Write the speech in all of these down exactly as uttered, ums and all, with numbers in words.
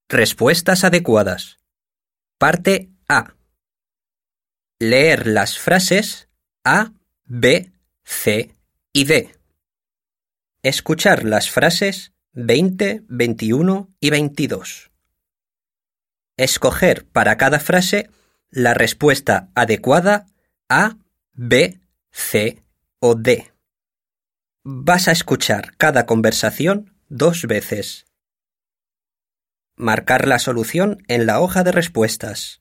Respuestas adecuadas. Parte A. Leer las frases A, B, C y D. Escuchar las frases veinte, veintiuno y veintidós. Escoger para cada frase la respuesta adecuada A, B, C o D. Vas a escuchar cada conversación dos veces. Marcar la solución en la hoja de respuestas.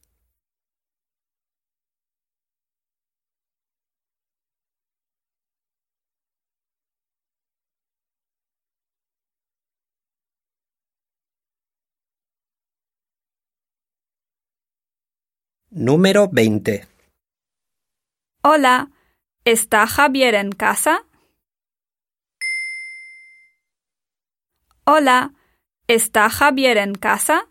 Número veinte. Hola, ¿está Javier en casa? Hola, ¿está Javier en casa?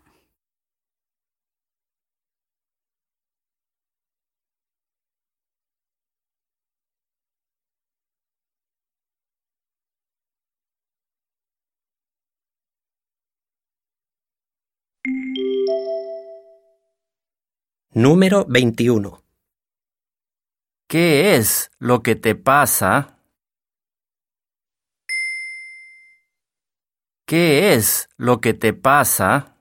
Número veintiuno. ¿Qué es lo que te pasa? ¿Qué es lo que te pasa?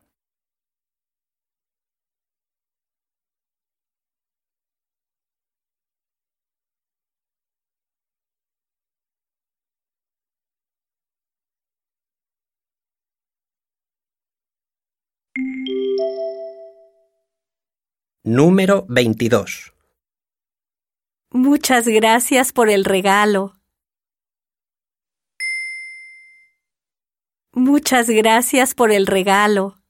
Número veintidós. Muchas gracias por el regalo. Muchas gracias por el regalo.